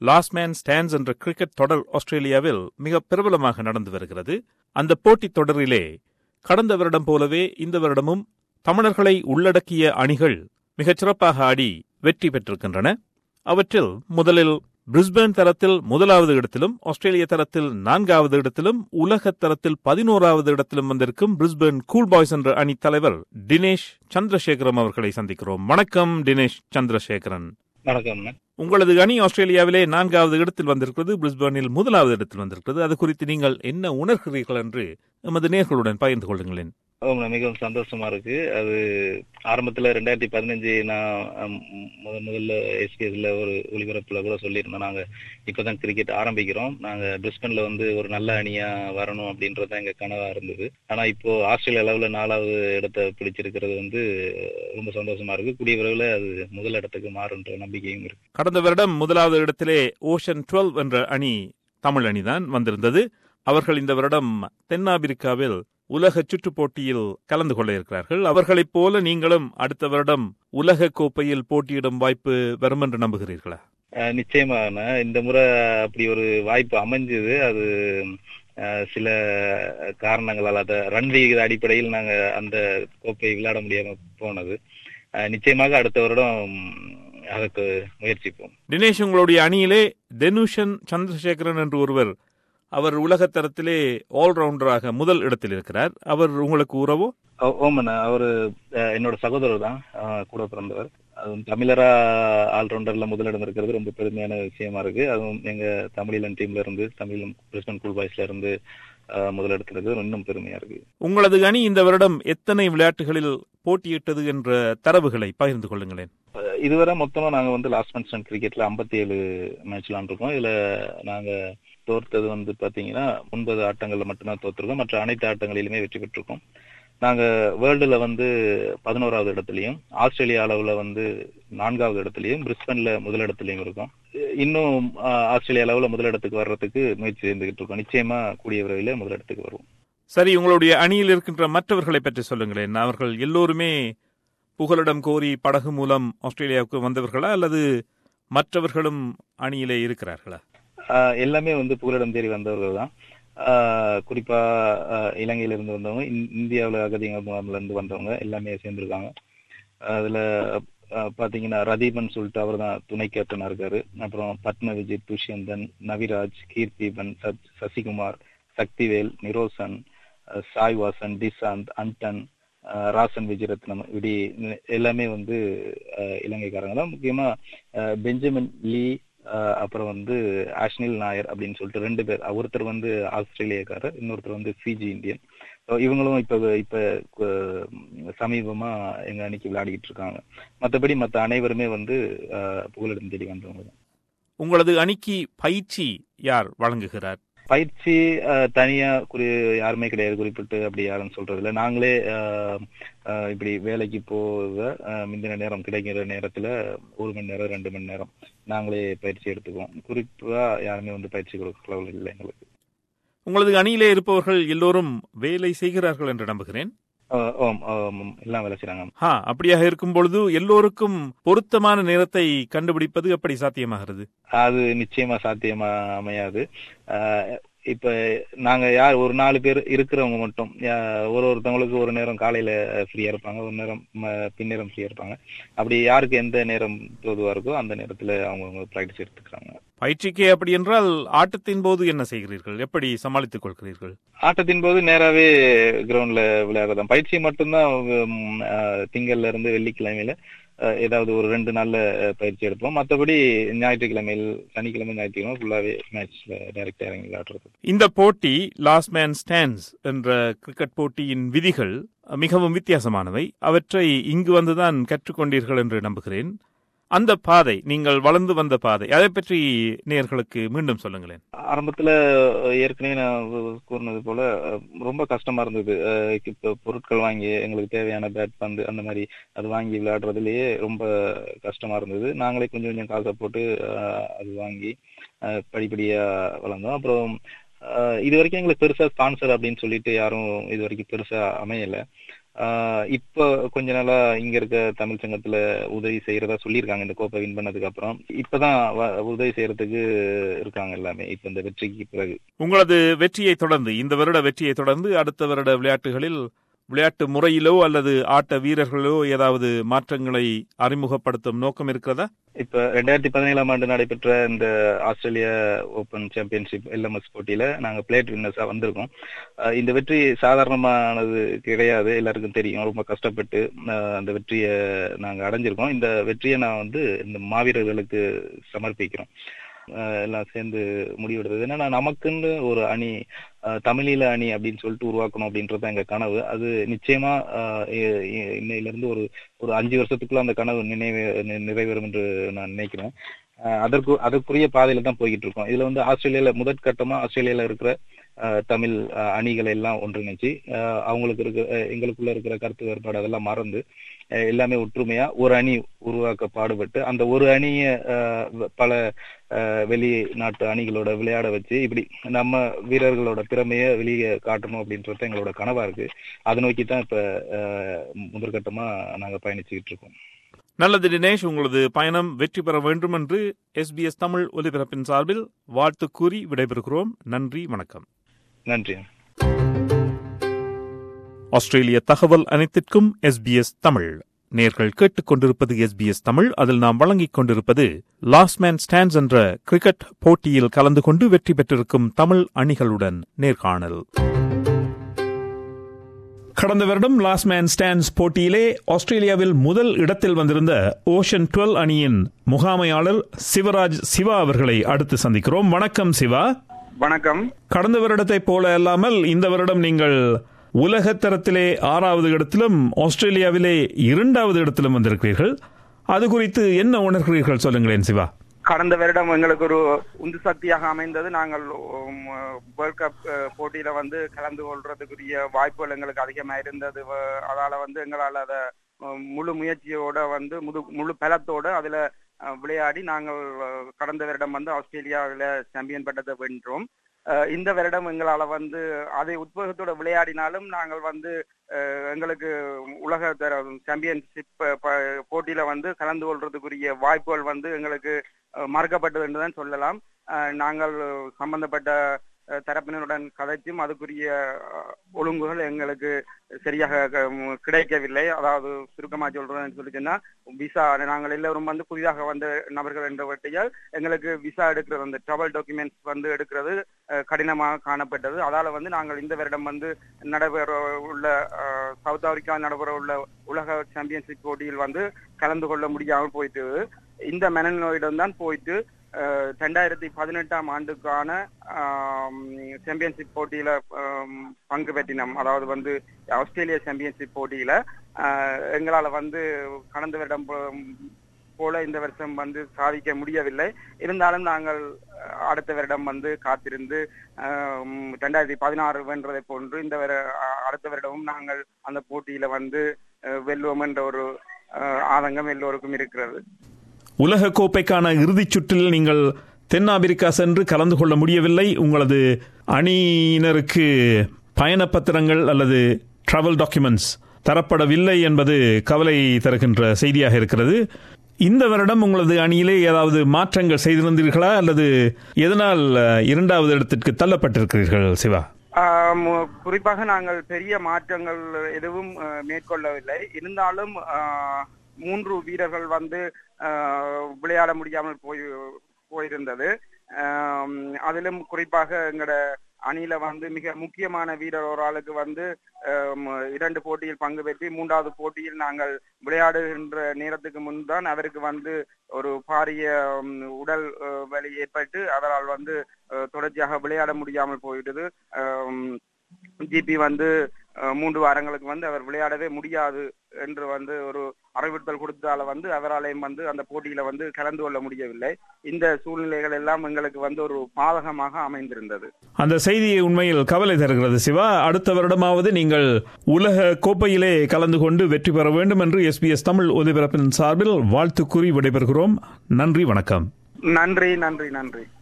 Last man stands என்ற cricket தொடர் ஆஸ்திரேலியாவில் மிக பிரபலமாக நடந்து வருகிறது. அந்த போட்டித் தொடரிலே கடந்த வருடம் போலவே இந்த வருடமும் தமிழர்களை உள்ளடக்கிய அணிகள் மிகச் சிறப்பாக ஆடி வெற்றி பெற்றிருக்கின்றன. அவற்றில் முதலில் பிரிஸ்பேன் தரத்தில் முதலாவது இடத்திலும், ஆஸ்திரேலிய தரத்தில் 4வது இடத்திலும், உலக தரத்தில் 11வது இடத்திலும் வந்திருக்கும் பிரிஸ்பேன் கூல் பாய்ஸ் என்ற அணி தலைவர் தினேஷ் சந்திரசேகரன் அவர்களை சந்திக்கிறோம். வணக்கம் தினேஷ் சந்திரசேகரன். வணக்கம். உங்களது அணி ஆஸ்திரேலியாவிலே 4வது இடத்தில் வந்திருக்கிறது, பிரிஸ்பேனில் முதலாவது இடத்தில் வந்திருக்கிறது. அது குறித்து நீங்கள் என்ன உணர்கிறீர்கள் என்று எமது நேயர்களுடன் பகிர்ந்து கொள்ளுங்களேன். மிகவும் சந்தோஷமா இருக்கு. அது ஆரம்பத்துல 2015 நான் முதல்ல எஸ்பிஎஸ்ல ஒரு ஒளிபரப்புல கூட சொல்லியிருந்தோம். நாங்க இப்பதான் கிரிக்கெட் ஆரம்பிக்கிறோம், நாங்க பிரிஸ்பேன்ல ஒரு நல்ல அணியா வரணும் அப்படின்றத எங்க கனவா இருந்தது. ஆனா இப்போ ஆஸ்திரேலியா அளவுல 4வது இடத்தை பிடிச்சிருக்கிறது ரொம்ப சந்தோஷமா இருக்கு. கூடிய விரைவில் அது முதல் இடத்துக்கு மாறுன்ற நம்பிக்கையும் இருக்கு. கடந்த வருடம் முதலாவது இடத்திலே ஓஷன் 12 என்ற அணி தமிழ் அணிதான் வந்திருந்தது. அவர்கள் இந்த வருடம் தென்னாப்பிரிக்காவில் உலக சுற்றுப் போட்டியில் கலந்து கொள்ள இருக்கிறார்கள். அவர்களைப் போல நீங்களும் அடுத்த வருடம் உலக கோப்பையில் போட்டியிடும் வாய்ப்பு வரும் என்று நம்புகிறீர்களா? நிச்சயமாக இந்த முறை அப்படி ஒரு வாய்ப்பு அமைஞ்சது. அது சில காரணங்களால், அத ரன் விகித அடிப்படையில் நாங்க அந்த கோப்பை விளையாட முடியாம போனது. நிச்சயமாக அடுத்த வருடம் அதற்கு முயற்சிப்போம். தினேஷ், உங்களுடைய அணியிலே தெனுஷன் சந்திரசேகரன் என்று ஒருவர், அவர் உலக தரத்திலே ஆல்ரவுண்டராக முதல் இடத்தில் இருக்கிறார். அவர் உங்களுக்கு உறவோ? ஓமண்ணா, அவரு என்னோட சகோதரர் தான், கூட பிறந்தவர். அதுவும் தமிழரா ஆல்ரவுண்டர்ல முதலிடம் இருக்கிறது ரொம்ப பெருமையான விஷயமா இருக்கு. அதுவும் எங்க தமிழ் டீம்ல இருந்து, தமிழ் பிரிஸ்பேன் கூல் பாய்ஸ்ல இருந்து முதலிடத்துல இருக்கிறது இன்னும் பெருமையா இருக்கு. உங்களது அணி இந்த வருடம் எத்தனை விளையாட்டுகளில் போட்டியிட்டது என்ற தரவுகளை பகிர்ந்து கொள்ளுங்களேன். இதுவரை மொத்தமா நாங்க லாஸ்ட் மேன் ஸ்டாண்ட் கிரிக்கெட்ல 57 மேட்ச் விளையாண்டுருக்கோம். இதுல நாங்க தோற்றது பாத்தீங்கன்னா 9 ஆட்டங்கள்ல மட்டும்தான் தோற்றுருக்கோம். மற்ற அனைத்து ஆட்டங்களிலுமே வெற்றி பெற்றிருக்கோம். நாங்க வேர்ல்டுல 11வது இடத்துலயும், ஆஸ்திரேலியா அளவுல 4வது இடத்துலயும், பிரிஸ்பேன்ல முதலிடத்திலையும் இருக்கோம். இன்னும் ஆஸ்திரேலியா அளவுல முதலிடத்துக்கு வர்றதுக்கு முயற்சி செய்துகிட்டு இருக்கோம். நிச்சயமா கூடிய விரைவில் முதலிடத்துக்கு வருவோம். சரி, உங்களுடைய அணியில் இருக்கின்ற மற்றவர்களை பற்றி சொல்லுங்களேன். அவர்கள் எல்லோருமே புகலிடம் கோரி படகு மூலம் ஆஸ்திரேலியாவுக்கு வந்தவர்களா, அல்லது மற்றவர்களும் அணியிலே இருக்கிறார்களா? எல்லாமே புகலிடம் தேடி வந்தவர்கள் தான். குறிப்பா இலங்கையில இருந்து வந்தவங்க, இந்தியாவில் அகதிகள் முகாம்ல இருந்து வந்தவங்க எல்லாமே சேர்ந்திருக்காங்க. அதுல பாத்தீங்கன்னா ரதீபன் சொல்லிட்டு அவர் தான் துணை கேப்டனா இருக்காரு. அப்புறம் பத்ம விஜித், துஷ்யந்தன், நவிராஜ், கீர்த்திபன், சசிகுமார், சக்திவேல், நிரோசன், சாய்வாசன், டிசாந்த், அண்டன், ராசன், விஜயரத்னம், இப்படி எல்லாமே இலங்கைக்காரங்க தான். முக்கியமா பெஞ்சமின் லீ, அப்புறம் ஆஷ்னில் நாயர் அப்படின்னு சொல்லிட்டு 2 பேர். ஒருத்தர் ஆஸ்திரேலியாக்காரர், இன்னொருத்தர் ஃபிஜி இந்தியன். இவங்களும் இப்ப சமீபமா எங்க அணிக்கு விளையாடிட்டு இருக்காங்க. மற்றபடி மற்ற அனைவருமே புகலிடம் தேடி வந்தவங்க தான். உங்களது அணிக்கு பயிற்சி யார் வழங்குகிறார்? பயிற்சி தனியா யாருமே கிடையாது, குறிப்பிட்டு அப்படி யாரும் சொல்றது இல்லை. நாங்களே இப்படி வேலைக்கு போக முந்தின நேரம் கிடைக்கிற நேரத்துல 1 மணி நேரம் 2 மணி நேரம் நாங்களே பயிற்சி எடுத்துக்குவோம். குறிப்பா யாருமே பயிற்சி கொடுக்கல இல்லை எங்களுக்கு. உங்களது அணியிலே இருப்பவர்கள் எல்லோரும் வேலை செய்கிறார்கள் என்று நம்புகிறேன். எல்லாம் வேலை செய்றாங்க. அப்படியாக இருக்கும் பொழுது எல்லோருக்கும் பொருத்தமான நேரத்தை கண்டுபிடிப்பது எப்படி சாத்தியமாகிறது? அது நிச்சயமா சாத்தியமா அமையாது. இப்ப நாங்க ஒரு 4 பேர் இருக்கிறவங்க மட்டும் ஒருத்தவங்களுக்கு ஒரு நேரம் காலையில ஃப்ரீயா இருப்பாங்க, ஒரு நேரம் பின்னேரம் ஃப்ரீயா இருப்பாங்க. அப்படி யாருக்கு எந்த நேரம் பொதுவா இருக்கோ அந்த நேரத்துல அவங்க பிராக்டிஸ் எடுத்துக்கிறாங்க. பயிற்சிக்கே அப்படி என்றால் ஆட்டத்தின் போது என்ன செய்கிறீர்கள்? எப்படி சமாளித்துக் கொள்கிறீர்கள்? ஆட்டத்தின் போது நேராவே கிரவுண்ட்ல விளையாடுறதான். பயிற்சி மட்டும்தான் திங்கள்ல இருந்து வெள்ளிக்கிழமையில ஏதாவது ஒரு 2 நாள்ல பயிற்சி எடுப்போம். மற்றபடி ஞாயிற்றுக்கிழமையில், சனிக்கிழமை, ஞாயிற்றுக்கிழமை ஃபுல்லாவே மேட்ச்ல டைரக்டா இறங்கி விளையாடுறது. இந்த போட்டி லாஸ்ட் மேன் ஸ்டாண்ட்ஸ் என்ற கிரிக்கெட் போட்டியின் விதிகள் மிகவும் வித்தியாசமானவை. அவற்றை இங்கு வந்துதான் கற்றுக்கொண்டீர்கள் என்று நம்புகிறேன். அந்த பாதை, நீங்கள் வளர்ந்து வந்த பாதை, அதை பற்றி நேயர்களுக்கு மீண்டும் சொல்லுங்களேன். ஆரம்பத்துல ஏற்கனவே நான் கூறினது போல ரொம்ப கஷ்டமா இருந்தது. இப்ப பொருட்கள் வாங்கி எங்களுக்கு தேவையான பேட், பந்து அந்த மாதிரி அது வாங்கி விளையாடுறதுலயே ரொம்ப கஷ்டமா இருந்தது. நாங்களே கொஞ்சம் கொஞ்சம் காசை போட்டு அது வாங்கி படிப்படியா வளர்ந்தோம். அப்புறம் இது வரைக்கும் எங்களுக்கு பெருசா ஸ்பான்சர் அப்படின்னு சொல்லிட்டு யாரும் இது வரைக்கும் பெருசா அமையல. இப்போ கொஞ்ச நாளா இங்க இருக்க தமிழ் சங்கத்துல உதவி செய்யறதா சொல்லியிருக்காங்க. இந்த கோப்பை வின் பண்ணதுக்கு அப்புறம் இப்பதான் உதவி செய்யறதுக்கு இருக்காங்க எல்லாமே. இப்ப இந்த வெற்றிக்கு பிறகு உங்களது வெற்றியை தொடர்ந்து, இந்த வருட வெற்றியை தொடர்ந்து அடுத்த வருட விளையாட்டுகளில் விளையாட்டு முறையிலோ அல்லது ஆட்ட வீரர்களோ ஏதாவது மாற்றங்களை அறிமுகப்படுத்தும் நோக்கம் இருக்கிறதா? இப்ப 2017 ஆண்டு நடைபெற்ற இந்த ஆஸ்திரேலியா ஓபன் சாம்பியன்ஷிப் LMS போட்டியில நாங்க பிளேட் வின்னர்ஸா வந்திருக்கோம். இந்த வெற்றி சாதாரணமானது கிடையாது, எல்லாருக்கும் தெரியும். ரொம்ப கஷ்டப்பட்டு அந்த வெற்றியை நாங்க அடைஞ்சிருக்கோம். இந்த வெற்றியை நான் இந்த மாவீரர்களுக்கு சமர்ப்பிக்கிறோம். எல்லாம் சேர்ந்து முடிவெடுத்தது என்னன்னா, நமக்குன்னு ஒரு அணி, தமிழீழ அணி அப்படின்னு சொல்லிட்டு உருவாக்கணும் அப்படின்றத எங்க கனவு. அது நிச்சயமா இன்னையில இருந்து ஒரு 5 வருஷத்துக்குள்ள அந்த கனவு நிறைவேறும் என்று நான் நினைக்கிறேன். அதற்குரிய பாதையில தான் போய்கிட்டு இருக்கோம். இதுல ஆஸ்திரேலியால முதற்கட்டமா ஆஸ்திரேலியால இருக்கிற தமிழ் அணிகளை எல்லாம் ஒன்றிணைச்சு எங்களுக்குள்ள இருக்கிற கருத்து வேறுபாடு அதெல்லாம் மறந்து எல்லாமே ஒற்றுமையா ஒரு அணி உருவாக்க பாடுபட்டு அந்த ஒரு அணிய பல வெளிநாட்டு அணிகளோட விளையாட வச்சு இப்படி நம்ம வீரர்களோட திறமைய வெளியே காட்டணும் அப்படின்றது எங்களோட கனவா இருக்கு. அதை நோக்கித்தான் இப்ப முதற்கட்டமா நாங்க பயணிச்சுக்கிட்டு இருக்கோம். நல்லது தினேஷ், உங்களது பயணம் வெற்றி பெற வேண்டும் என்று SBS தமிழ் ஒலிபரப்பின் சார்பில் வாழ்த்து கூறி விடைபெறுகிறோம். நன்றி, வணக்கம். நன்றி. ஆஸ்திரேலிய தகவல் அனைத்திற்கும் SBS தமிழ். நேர்கள் கேட்டுக்கொண்டிருப்பது SBS தமிழ். அதில் நாம் வழங்கிக் கொண்டிருப்பது லாஸ்ட் மேன் ஸ்டாண்ட்ஸ் என்ற கிரிக்கெட் போட்டியில் கலந்து கொண்டு வெற்றி பெற்றிருக்கும் தமிழ் அணிகளுடன் நேர்காணல். கடந்த வருடம் லாஸ்ட் மேன் ஸ்டாண்ட்ஸ் போட்டியிலே ஆஸ்திரேலியாவில் முதல் இடத்தில் வந்திருந்த ஓஷன் 12 அணியின் முகாமையாளர் சிவா அவர்களை அடுத்து சந்திக்கிறோம். வணக்கம் சிவா. வணக்கம். கடந்த வருடத்தை போல அல்லாமல் இந்த வருடம் நீங்கள் உலக தரத்திலே 6வது இடத்திலும் ஆஸ்திரேலியாவிலே 2வது இடத்திலும் வந்திருக்கிறீர்கள். அது குறித்து என்ன உணர்கிறீர்கள், சொல்லுங்களேன் சிவா. கடந்த வருடம் எங்களுக்கு ஒரு உந்து சக்தியாக அமைந்தது. நாங்கள் வேர்ல்ட் கப் போட்டியில கலந்து கொள்றதுக்குரிய வாய்ப்புகள் எங்களுக்கு அதிகமாக இருந்தது. அதால எங்களால் அதை முழு முயற்சியோட முழு பலத்தோட அதுல விளையாடி நாங்கள் கடந்த வருடம் ஆஸ்திரேலியாவில சாம்பியன் பட்டத்தை வென்றோம். இந்த வருடம் எங்களால அதை உத்வேகத்தோட விளையாடினாலும் நாங்கள் எங்களுக்கு உலக சாம்பியன்ஷிப் போட்டியில கலந்து கொள்றதுக்குரிய வாய்ப்புகள் எங்களுக்கு மறுக்கப்பட்டது என்றுதான் சொல்லலாம். நாங்கள் சம்பந்தப்பட்ட தரப்பினருடன் கதைச்சும் அதுக்குரிய ஒழுங்குகள் எங்களுக்கு சரியாக கிடைக்கவில்லை. அதாவது சுருக்கமா சொல்றேன்னு சொல்லிச்சுன்னா, விசா நாங்கள் எல்லாரும் புதிதாக வந்த நபர்கள் என்ற வட்டியால் எங்களுக்கு விசா எடுக்கிறது, அந்த டிராவல் டாக்குமெண்ட்ஸ் எடுக்கிறது கடினமாக காணப்பட்டது. அதால நாங்கள் இந்த வருடம் நடைபெற உள்ள சவுத் ஆப்பிரிக்கா நடைபெற உள்ள உலக சாம்பியன்ஷிப் போட்டியில் கலந்து கொள்ள முடியாமல் போயிட்டு இந்த மனநோயிடம் தான் போயிட்டு 2018 ஆண்டுக்கான சாம்பியன்ஷிப் போட்டியில பங்கு பெற்றினோம். அதாவது ஆஸ்திரேலியா சாம்பியன்ஷிப் போட்டியில எங்களால கடந்த வருடம் போல இந்த வருஷம் சாதிக்க முடியவில்லை. இருந்தாலும் நாங்கள் அடுத்த வருடம் காத்திருந்து 2016 வென்றதை போன்று இந்த அடுத்த வருடமும் நாங்கள் அந்த போட்டியில வெல்வோம் என்ற ஒரு ஆதங்கம் எல்லோருக்கும் இருக்கிறது. உலக கோப்பைக்கான இறுதிச் சுற்றில் நீங்கள் தென்னாப்பிரிக்கா சென்று கலந்து கொள்ள முடியவில்லை. உங்களது அணியினருக்கு பயண பத்திரங்கள் அல்லது டிராவல் டாக்குமெண்ட்ஸ் தரப்படவில்லை என்பது கவலை தருகின்ற செய்தியாக இருக்கிறது. இந்த வருடம் உங்களது அணியிலே ஏதாவது மாற்றங்கள் செய்திருந்தீர்களா அல்லது எதனால் 2வது இடத்திற்கு தள்ளப்பட்டிருக்கிறீர்கள் சிவா? குறிப்பாக நாங்கள் பெரிய மாற்றங்கள் எதுவும் மேற்கொள்ளவில்லை. இருந்தாலும் 3 வீரர்கள் விளையாட முடியாமல் போயிருந்தது. அதிலும் குறிப்பாக எங்கட அணியில மிக முக்கியமான வீரர் ஒரு ஆளுக்கு 2 போட்டியில் பங்கு பெற்றி 3வது போட்டியில் நாங்கள் விளையாடுகின்ற நேரத்துக்கு முன்தான் அவருக்கு ஒரு பாரிய உடல் வலி ஏற்பட்டு அதனால் தொடர்ச்சியாக விளையாட முடியாமல் போயிட்டது. ஜிபி 3 வாரங்களுக்கு அவர் விளையாடவே முடியாது என்று ஒரு அறிவுறுத்தல் கொடுத்தால அவராலையும் அந்த போட்டியில கலந்து கொள்ள முடியவில்லை. இந்த சூழ்நிலைகள் எல்லாம் எங்களுக்கு ஒரு பாதகமாக அமைந்திருந்தது. அந்த செய்தியை உண்மையில் கவலை தருகிறது சிவா. அடுத்த வருடமாவது நீங்கள் உலக கோப்பையிலே கலந்து கொண்டு வெற்றி பெற வேண்டும் என்று SBS தமிழ் ஒலிபரப்பின் சார்பில் வாழ்த்து கூறி விடைபெறுகிறோம். நன்றி, வணக்கம். நன்றி.